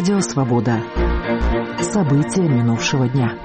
Радио «Свобода». События минувшего дня.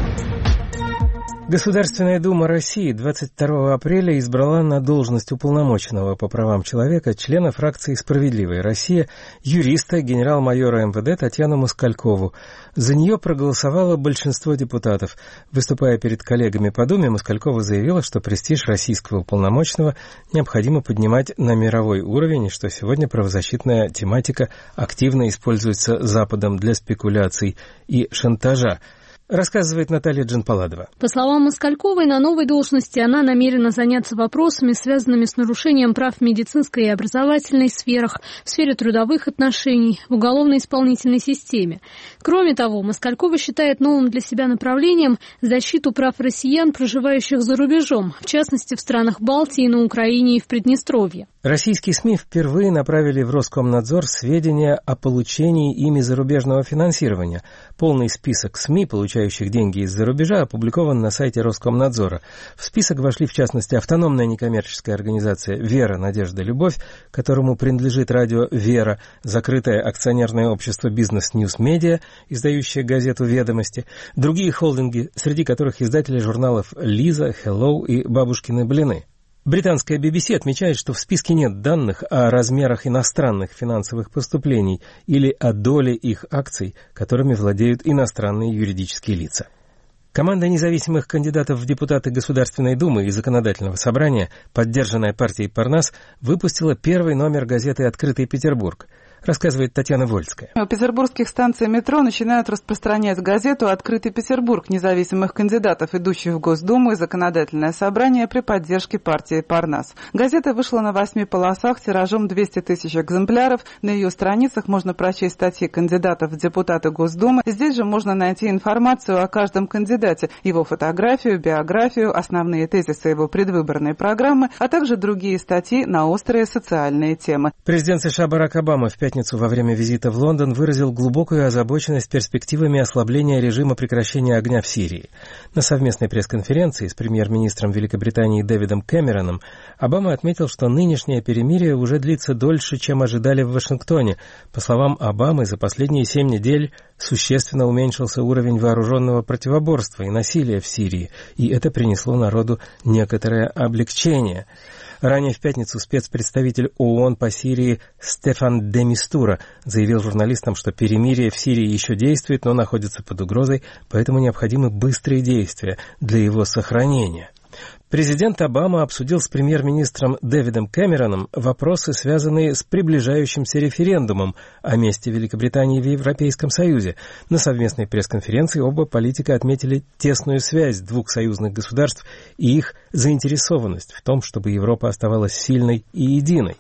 Государственная Дума России 22 апреля избрала на должность уполномоченного по правам человека члена фракции «Справедливая Россия» юриста, генерал-майора МВД Татьяну Москалькову. За нее проголосовало большинство депутатов. Выступая перед коллегами по Думе, Москалькова заявила, что престиж российского уполномоченного необходимо поднимать на мировой уровень, и что сегодня правозащитная тематика активно используется Западом для спекуляций и шантажа. Рассказывает Наталья Джанпаладова. По словам Москальковой, на новой должности она намерена заняться вопросами, связанными с нарушением прав в медицинской и образовательной сферах, в сфере трудовых отношений, в уголовно-исполнительной системе. Кроме того, Москалькова считает новым для себя направлением защиту прав россиян, проживающих за рубежом, в частности в странах Балтии, на Украине и в Приднестровье. Российские СМИ впервые направили в Роскомнадзор сведения о получении ими зарубежного финансирования. Полный список СМИ, получающих деньги из-за рубежа, опубликован на сайте Роскомнадзора. В список вошли, в частности, автономная некоммерческая организация «Вера, Надежда, Любовь», которому принадлежит радио «Вера», закрытое акционерное общество «Бизнес Ньюс Медиа», издающее газету «Ведомости», другие холдинги, среди которых издатели журналов «Лиза», «Hello» и «Бабушкины блины». Британская BBC отмечает, что в списке нет данных о размерах иностранных финансовых поступлений или о доле их акций, которыми владеют иностранные юридические лица. Команда независимых кандидатов в депутаты Государственной Думы и Законодательного собрания, поддержанная партией Парнас, выпустила первый номер газеты «Открытый Петербург». Рассказывает Татьяна Вольская. У петербургских станций метро начинают распространять газету «Открытый Петербург» независимых кандидатов, идущих в Госдуму и Законодательное собрание при поддержке партии Парнас. Газета вышла на 8 полосах тиражом 200 тысяч экземпляров. На ее страницах можно прочесть статьи кандидатов в депутаты Госдумы. Здесь же можно найти информацию о каждом кандидате, его фотографию, биографию, основные тезисы его предвыборной программы, а также другие статьи на острые социальные темы. Президент США Барак Обама в пятницу во время визита в Лондон выразил глубокую озабоченность перспективами ослабления режима прекращения огня в Сирии. На совместной пресс-конференции с премьер-министром Великобритании Дэвидом Кэмероном Обама отметил, что нынешнее перемирие уже длится дольше, чем ожидали в Вашингтоне. По словам Обамы, за последние 7 недель существенно уменьшился уровень вооруженного противоборства и насилия в Сирии, и это принесло народу некоторое облегчение. Ранее в пятницу спецпредставитель ООН по Сирии Стефан де Мистура заявил журналистам, что перемирие в Сирии еще действует, но находится под угрозой, поэтому необходимы быстрые действия для его сохранения. Президент Обама обсудил с премьер-министром Дэвидом Кэмероном вопросы, связанные с приближающимся референдумом о месте Великобритании в Европейском Союзе. На совместной пресс-конференции оба политика отметили тесную связь двух союзных государств и их заинтересованность в том, чтобы Европа оставалась сильной и единой.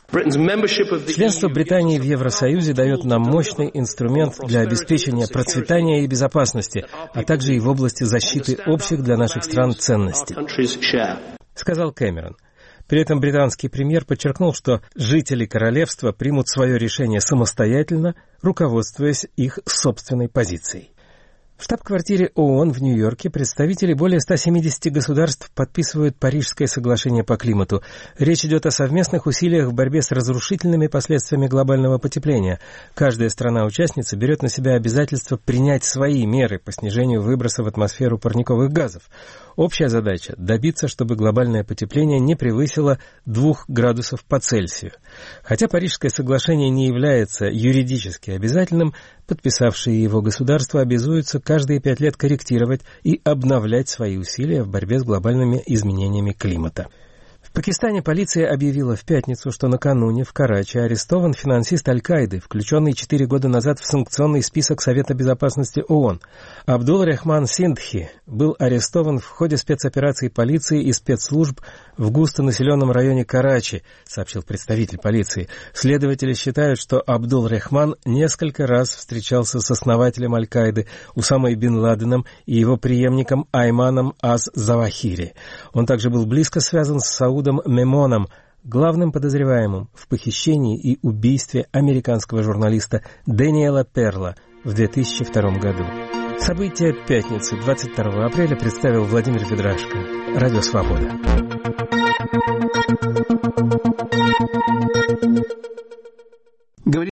Членство Британии в Евросоюзе дает нам мощный инструмент для обеспечения процветания и безопасности, а также и в области защиты общих для наших стран ценностей, сказал Кэмерон. При этом британский премьер подчеркнул, что жители королевства примут свое решение самостоятельно, руководствуясь их собственной позицией. В штаб-квартире ООН в Нью-Йорке представители более 170 государств подписывают Парижское соглашение по климату. Речь идет о совместных усилиях в борьбе с разрушительными последствиями глобального потепления. Каждая страна-участница берет на себя обязательство принять свои меры по снижению выброса в атмосферу парниковых газов. Общая задача – добиться, чтобы глобальное потепление не превысило 2 градусов по Цельсию. Хотя Парижское соглашение не является юридически обязательным, подписавшие его государства обязуются каждые 5 лет корректировать и обновлять свои усилия в борьбе с глобальными изменениями климата. В Пакистане полиция объявила в пятницу, что накануне в Карачи арестован финансист Аль-Каиды, включенный 4 года назад в санкционный список Совета Безопасности ООН. Абдул-Рахман Синдхи был арестован в ходе спецоперации полиции и спецслужб в густонаселенном районе Карачи, сообщил представитель полиции. Следователи считают, что Абдул-Рахман несколько раз встречался с основателем Аль-Каиды Усамой бин Ладеном и его преемником Айманом Аз-Завахири. Он также был близко связан с Саудом Мемоном, главным подозреваемым в похищении и убийстве американского журналиста Дэниела Перла в 2002 году. События пятницы, 22 апреля, представил Владимир Ведрашко. Радио «Свобода».